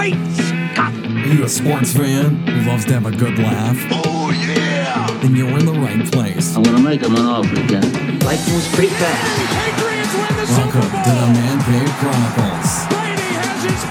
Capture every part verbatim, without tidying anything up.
Great Scott! Are you a sports fan who loves to have a good laugh? Oh, yeah! Then you're in the right place. I'm gonna make him an offer again. Life moves pretty fast. Patriots win the Welcome Super Bowl! to the Man Cave Chronicles. Brady has his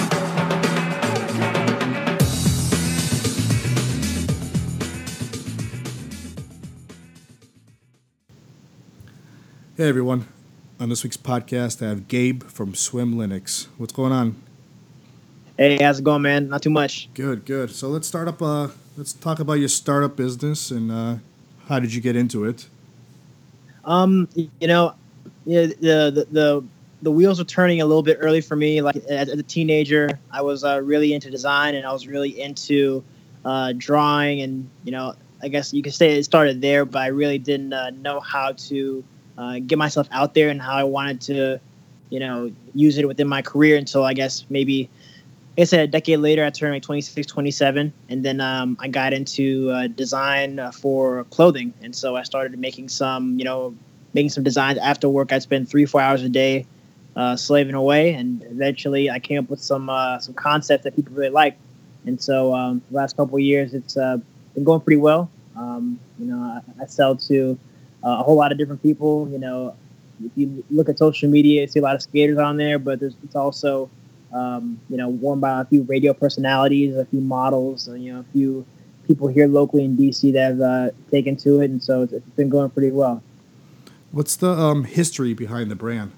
fifth! Hey everyone, on this week's podcast I have Gabe from Swim Linux. What's going on? Hey, how's it going, man? Not too much. Good, good. So let's start up. Uh, let's talk about your startup business and uh, how did you get into it? Um, you know, yeah, the the the, the wheels were turning a little bit early for me. Like as, as a teenager, I was uh, really into design and I was really into uh, drawing, and you know, I guess you could say it started there, but I really didn't uh, know how to uh, get myself out there and how I wanted to, you know, use it within my career until I guess maybe. Like I said, a decade later, I turned like twenty-six, twenty-seven, and then um, I got into uh, design uh, for clothing. And so I started making some, you know, making some designs after work. I'd spend three, four hours a day uh, slaving away, and eventually I came up with some uh, some concepts that people really like. And so um, the last couple of years, it's uh, been going pretty well. Um, you know, I, I sell to uh, a whole lot of different people. You know, if you look at social media, you see a lot of skaters on there, but there's it's also Um, you know, worn by a few radio personalities, a few models, you know, a few people here locally in D C that have uh, taken to it, and so it's, it's been going pretty well. What's the um, history behind the brand?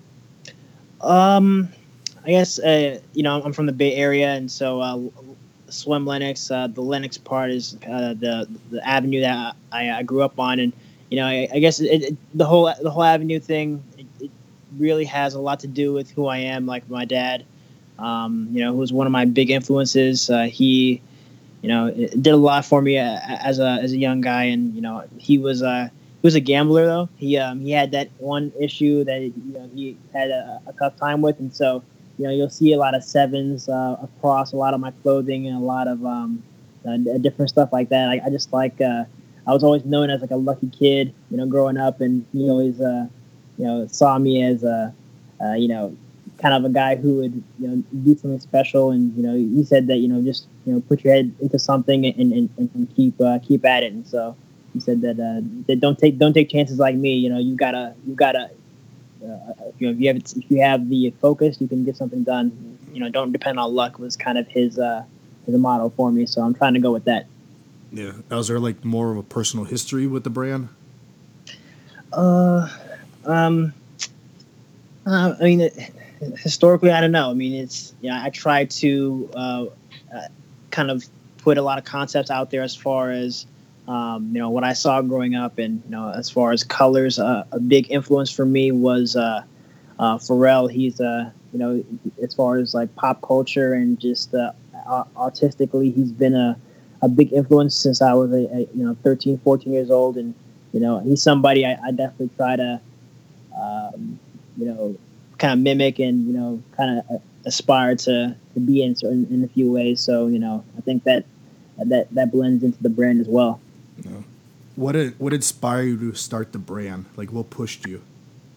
Um, I guess uh, you know, I'm from the Bay Area, and so uh, Swim Linux, uh, the Linux part is uh, the the avenue that I, I grew up on, and you know, I, I guess it, it, the whole the whole avenue thing, it, it really has a lot to do with who I am. Like my dad. Um, you know, who was one of my big influences. Uh, he, you know, did a lot for me as a as a young guy, and you know, he was a he was a gambler though. He um, he had that one issue that you know he had a, a tough time with, and so you know you'll see a lot of sevens uh, across a lot of my clothing and a lot of um, uh, different stuff like that. I, I just like uh, I was always known as like a lucky kid, you know, growing up, and he always uh, you know saw me as a uh, you know. kind of a guy who would, you know, do something special. And, you know, he said that, you know, just, you know, put your head into something and, and, and keep, uh, keep at it. And so he said that, uh, that don't take, don't take chances like me. You know, you gotta, you gotta, uh, you know, if you have, if you have the focus, you can get something done. You know, don't depend on luck was kind of his, uh, his motto for me. So I'm trying to go with that. Yeah. Was there like more of a personal history with the brand? Uh, um, uh, I mean, it, historically, I don't know. I mean, it's, you know, I try to uh, uh, kind of put a lot of concepts out there as far as, um, you know, what I saw growing up. And, you know, as far as colors, uh, a big influence for me was uh, uh, Pharrell. He's, uh, you know, as far as like pop culture and just uh, artistically, he's been a, a big influence since I was, a, a, you know, thirteen, fourteen years old. And, you know, he's somebody I, I definitely try to, um, you know, kind of mimic and, you know, kind of aspire to, to be in certain in a few ways. So, you know, I think that that that blends into the brand as well. No. What did what inspired you to start the brand? Like, what pushed you?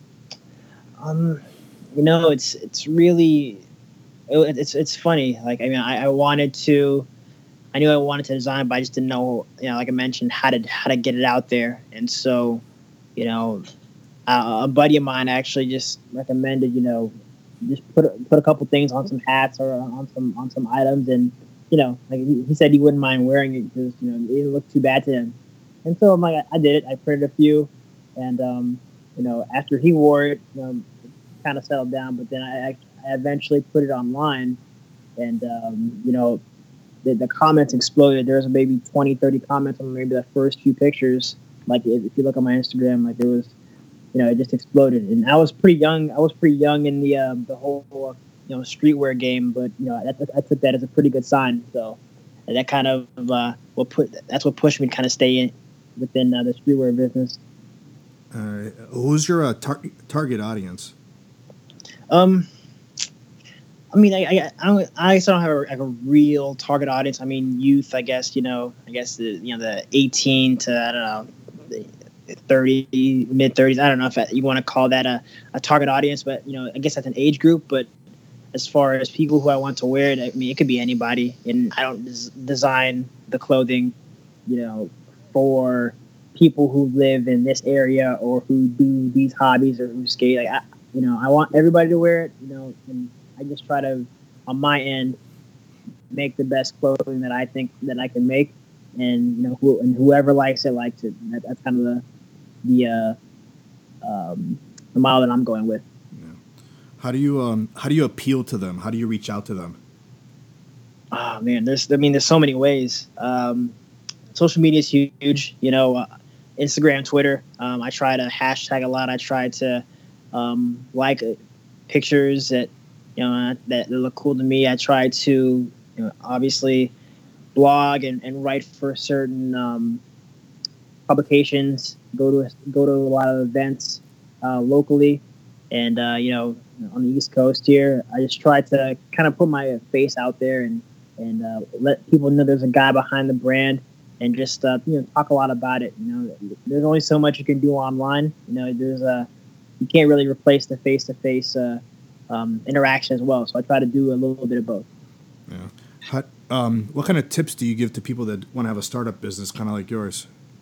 Um, you know, it's it's really it, it's it's funny. Like, I mean, I, I wanted to, I knew I wanted to design, but I just didn't know, you know, like I mentioned, how to how to get it out there. And so, you know. Uh, a buddy of mine actually just recommended, you know, just put a, put a couple things on some hats or on some on some items, and you know, like he, he said he wouldn't mind wearing it because you know it didn't look too bad to him. And so I'm like, I did it. I printed a few, and um, you know, after he wore it, you know, it kind of settled down. But then I, I eventually put it online, and um, you know, the, the comments exploded. There was maybe twenty, thirty comments on maybe the first few pictures. Like if, if you look on my Instagram, like there was. You know, it just exploded, and I was pretty young. I was pretty young in the uh, the whole you know streetwear game, but you know, I, I took that as a pretty good sign. So that kind of uh, what put that's what pushed me to kind of stay in within uh, the streetwear business. Uh, who's your uh, tar- target audience? Um, I mean, I I, I don't I guess I don't have a, like a real target audience. I mean, youth. I guess you know. I guess the you know the eighteen to I don't know. The, thirty, mid thirties. I don't know if you want to call that a, a target audience, but you know, I guess that's an age group. But as far as people who I want to wear it, I mean, it could be anybody, and I don't des- design the clothing, you know, for people who live in this area or who do these hobbies or who skate. Like, I, you know, I want everybody to wear it, you know, and I just try to, on my end, make the best clothing that I think that I can make, and you know, who, and whoever likes it likes it. That, that's kind of the the uh, um, the model that I'm going with. Yeah. How do you um how do you appeal to them? How do you reach out to them? Oh man, there's I mean, there's so many ways. Um, social media is huge. You know, uh, Instagram, Twitter. Um, I try to hashtag a lot. I try to um, like uh, pictures that you know that, that look cool to me. I try to you know, obviously blog and, and write for certain um, publications. Go to go to a lot of events uh, locally, and uh, you know on the East Coast here. I just try to kind of put my face out there and and uh, let people know there's a guy behind the brand, and just uh, you know talk a lot about it. You know, there's only so much you can do online. You know, there's a you can't really replace the face-to-face uh, um, interaction as well. So I try to do a little bit of both. Yeah. How, um, what kind of tips do you give to people that want to have a startup business, kind of like yours?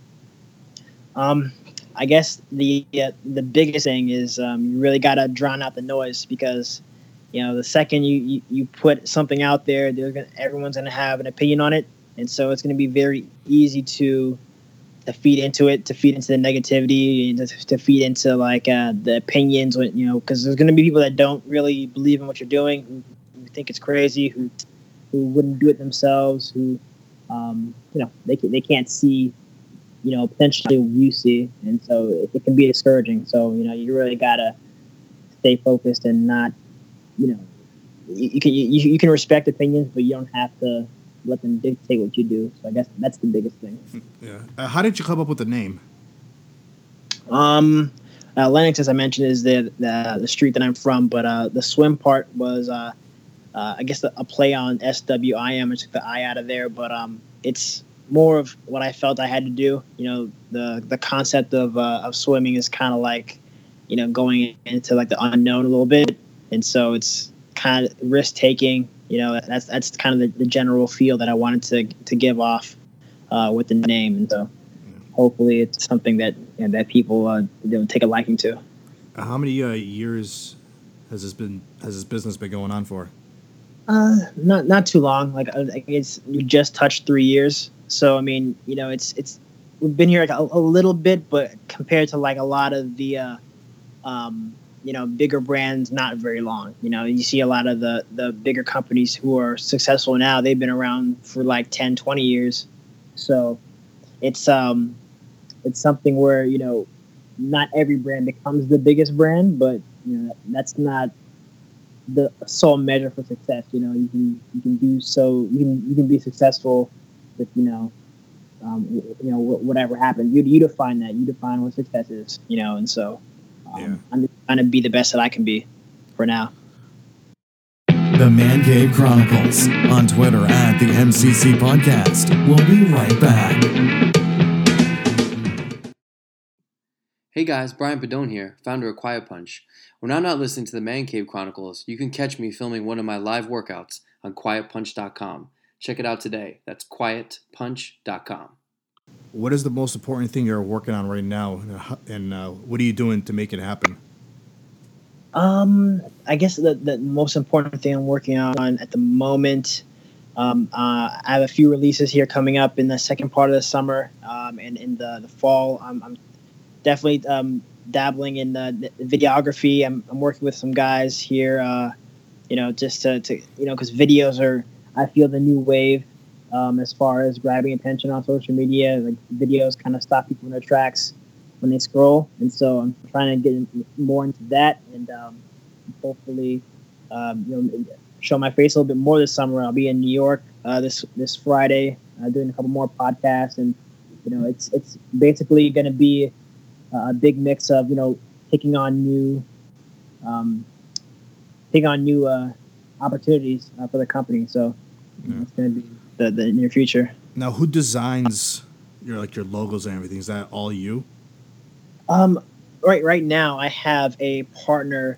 Um, I guess the uh, the biggest thing is um, you really got to drown out the noise, because you know the second you, you, you put something out there, they're gonna, everyone's going to have an opinion on it, and so it's going to be very easy to to feed into it, to feed into the negativity, and to, to feed into like uh, the opinions. You know, because there's going to be people that don't really believe in what you're doing, who, who think it's crazy, who who wouldn't do it themselves, who um, you know they they can't see. You know, potentially you see, and so it, it can be discouraging. So you know, you really gotta stay focused and not, you know, you, you can you, you can respect opinions, but you don't have to let them dictate what you do. So I guess that's the biggest thing. Yeah. Uh, how did you come up with the name? Um, uh, Lenox, as I mentioned, is the the, the street that I'm from, but uh, the swim part was, uh, uh, I guess, a play on S W I M. I took the I out of there, but um, it's more of what I felt I had to do. You know, the the concept of uh, of swimming is kind of like, you know, going into like the unknown a little bit, and so it's kind of risk taking. You know, that's that's kind of the, the general feel that I wanted to to give off uh, with the name, and so hopefully it's something that you know, that people uh, you know, take a liking to. Uh, how many uh, years has this been has this business been going on for? Uh, not not too long. Like I think it's you just touched three years. So I mean, you know, it's it's we've been here like a, a little bit, but compared to like a lot of the, uh, um, you know, bigger brands, not very long. You know, you see a lot of the the bigger companies who are successful now. They've been around for like ten, twenty years. So it's um, it's something where you know, not every brand becomes the biggest brand, but you know, that's not the sole measure for success. You know, you can you can do so you can you can be successful with you know, um, you know whatever happens. You you define that. You define what success is. You know, and so um, Yeah. I'm just trying to be the best that I can be for now. The Man Cave Chronicles on Twitter at the M C C Podcast. We'll be right back. Hey guys, Brian Padone here, founder of Quiet Punch. When I'm not listening to the Man Cave Chronicles, you can catch me filming one of my live workouts on quiet punch dot com. Check it out today. That's quiet punch dot com. What is the most important thing you're working on right now, and uh, what are you doing to make it happen? Um, I guess the the most important thing I'm working on at the moment. Um, uh, I have a few releases here coming up in the second part of the summer, um, and in the, the fall. I'm, I'm definitely um, dabbling in the, the videography. I'm, I'm working with some guys here, uh, you know, just to, to you know, because videos are, I feel, the new wave um, as far as grabbing attention on social media. Like videos kind of stop people in their tracks when they scroll, and so I'm trying to get more into that, and um, hopefully, um, you know, show my face a little bit more this summer. I'll be in New York uh, this this Friday, uh, doing a couple more podcasts, and you know, it's it's basically going to be a big mix of you know taking on new, um, taking on new uh, opportunities uh, for the company. So you know, it's going to be the, the near future. Now, who designs your like your logos and everything? Is that all you? Um, right right now, I have a partner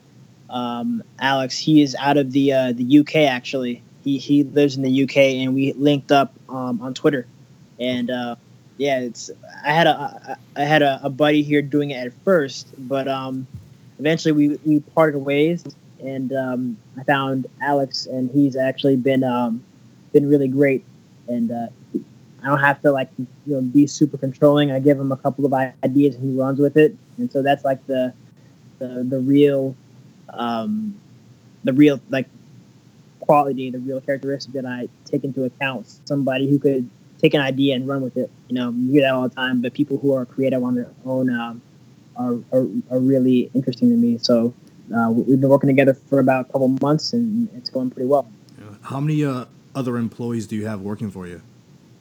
um, Alex, he is out of the uh, the U K actually. He he lives in the U K, and we linked up um, on Twitter. And uh, yeah, it's I had a I had a, a buddy here doing it at first, but um, eventually we, we parted ways, and um, I found Alex, and he's actually been um, been really great. And uh, I don't have to like you know be super controlling. I give him a couple of ideas, and he runs with it. And so that's like the the the real um, the real like quality, the real characteristic that I take into account. Somebody who could take an idea and run with it. You know, you hear that all the time, but people who are creative on their own um, are, are are really interesting to me. So uh, we've been working together for about a couple months, and it's going pretty well. How many uh, other employees do you have working for you?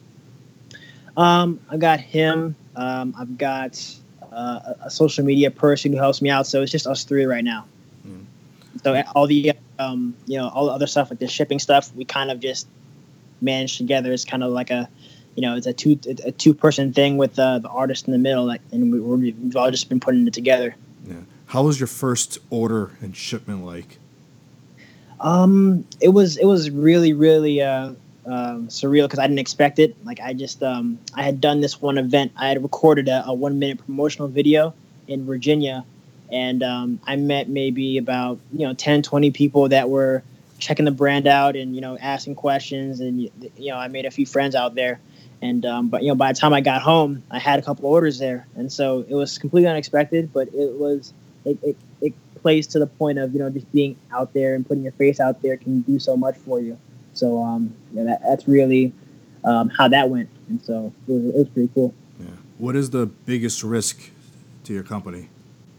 Um, I've got him. Um, I've got uh, a social media person who helps me out. So it's just us three right now. Mm. So all the um, you know all the other stuff like the shipping stuff, we kind of just manage together. It's kind of like a you know, it's a two a two person thing with uh, the artist in the middle, like, and we, we've all just been putting it together. Yeah. How was your first order and shipment like? Um, it was it was really really uh, um, surreal because I didn't expect it. Like I just um, I had done this one event. I had recorded a, a one minute promotional video in Virginia, and um, I met maybe about you know ten, twenty people that were checking the brand out and you know asking questions, and you know I made a few friends out there. And um, but you know, by the time I got home, I had a couple of orders there, and so it was completely unexpected. But it was it, it, it plays to the point of you know just being out there and putting your face out there can do so much for you. So um, yeah, that, that's really um, how that went, and so it was, it was pretty cool. Yeah. What is the biggest risk to your company?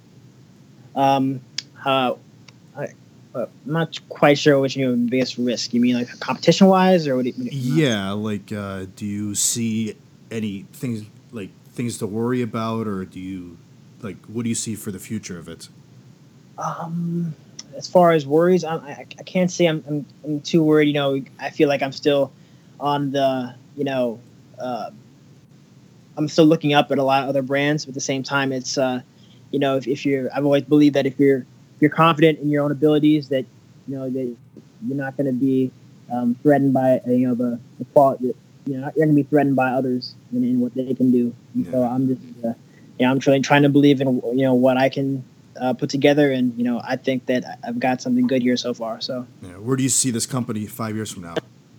Um, uh, I, uh, I'm not quite sure which you know biggest risk. You mean like competition wise, or what? Do you, yeah, like uh, do you see any things like things to worry about, or do you like what do you see for the future of it? Um, as far as worries, I, I, I can't say I'm, I'm I'm too worried. You know, I feel like I'm still on the you know, uh, I'm still looking up at a lot of other brands, but at the same time, it's uh, you know, if, if you're, I've always believed that if you're you're confident in your own abilities, that you know that you're not going to be um, threatened by you know the, the quality. You know, you're going to be threatened by others in, in what they can do. And yeah. So I'm just, uh, you know, I'm trying trying to believe in you know what I can uh, put together, and you know, I think that I've got something good here so far. So, yeah. Where do you see this company five years from now?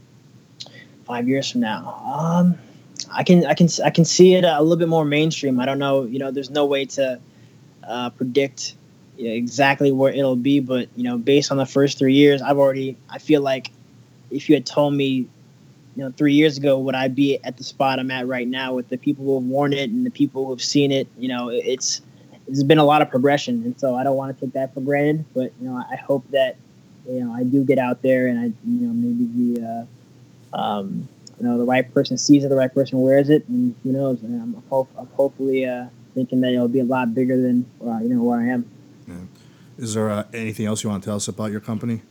Five years from now, um, I can I can I can see it a little bit more mainstream. I don't know. You know, there's no way to uh, predict exactly where it'll be, but you know, based on the first three years, I've already. I feel like if you had told me, you know, three years ago, would I be at the spot I'm at right now with the people who have worn it and the people who have seen it? You know, it's there's been a lot of progression, and so I don't want to take that for granted. But you know, I hope that you know I do get out there, and I you know maybe the uh, um, you know the right person sees it, the right person wears it, and who knows? And I'm, hope, I'm hopefully uh, thinking that it'll be a lot bigger than uh, you know where I am. Yeah. Is there uh, anything else you want to tell us about your company?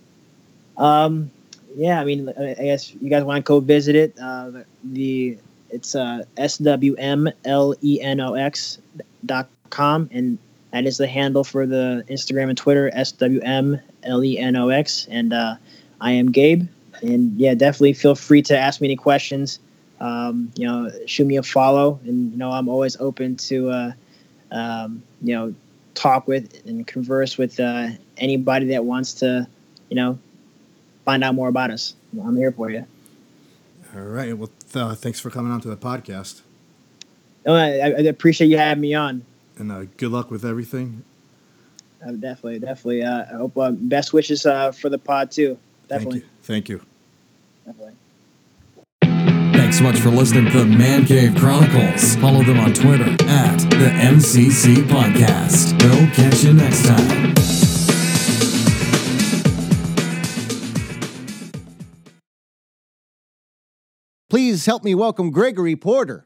Um, yeah, I mean, I guess you guys want to go visit it. Uh, the, the it's uh, S W M L E N O X dot com, and that is the handle for the Instagram and Twitter, S W M L E N O X. And uh, I am Gabe, and yeah, definitely feel free to ask me any questions. Um, you know, shoot me a follow, and you know, I'm always open to uh, um, you know. talk with and converse with uh, anybody that wants to, you know, find out more about us. I'm here for you. All right. Well, th- uh, thanks for coming on to the podcast. No, I, I appreciate you having me on. And uh, good luck with everything. Uh, definitely, definitely. Uh, I hope uh, best wishes uh, for the pod too. Definitely. Thank you. Thank you. Definitely. Thanks so much for listening to the Man Cave Chronicles. Follow them on Twitter at the M C C Podcast. We'll catch you next time. Please help me welcome Gregory Porter.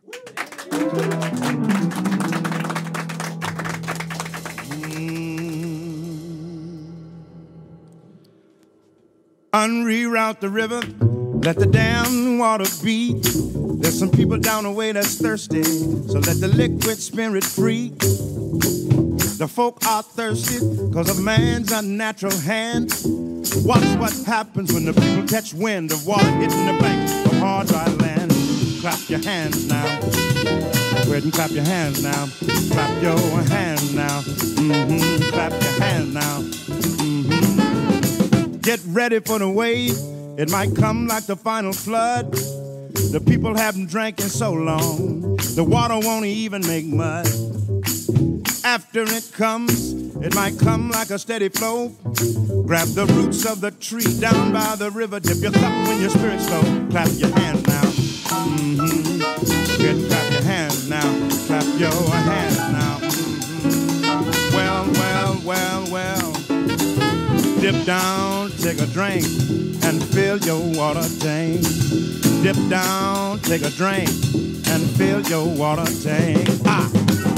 Unreroute the river, let the damn water beat. There's some people down the way that's thirsty, so let the liquid spirit free. The folk are thirsty because of man's unnatural hand. Watch what happens when the people catch wind of water hitting the banks of hard, dry land. Clap your hands now. Go ahead and clap your hands now. Clap your hands now. Mm-hmm. Clap your hands now. Mm-hmm. Get ready for the wave. It might come like the final flood. The people haven't drank in so long. The water won't even make mud. After it comes, it might come like a steady flow. Grab the roots of the tree down by the river. Dip your cup when your spirit's low. Clap your hands now. Mm-hmm. Good, clap your hands now. Clap your hands now. Mm-hmm. Well, well, well, well. Dip down, take a drink, and fill your water tank. Dip down, take a drink, and fill your water tank. Ah!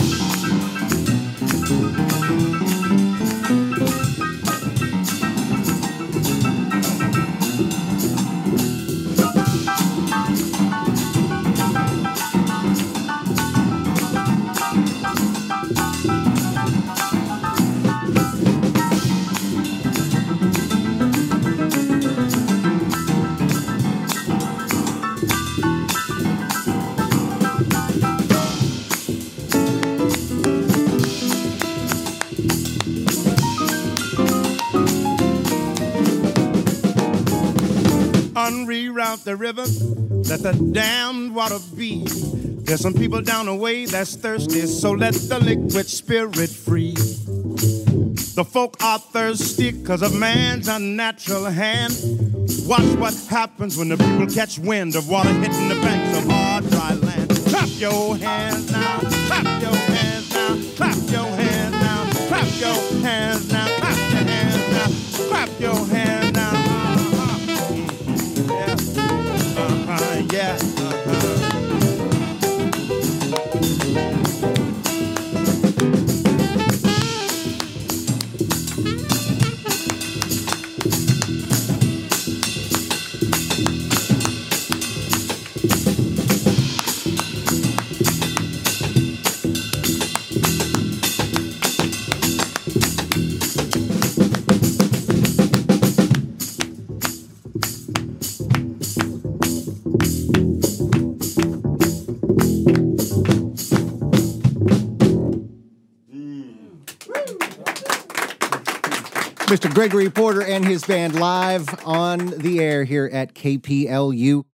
Unreroute the river, let the damned water be. There's some people down the way that's thirsty, so let the liquid spirit free. The folk are thirsty because of man's unnatural hand. Watch what happens when the people catch wind of water hitting the banks of hard, dry land. Clap your hands now, clap your hands now, clap your hands now, clap your hands now, clap your hands now, clap your hands now. Uh-huh, yeah, uh-huh. Mister Gregory Porter and his band live on the air here at K P L U.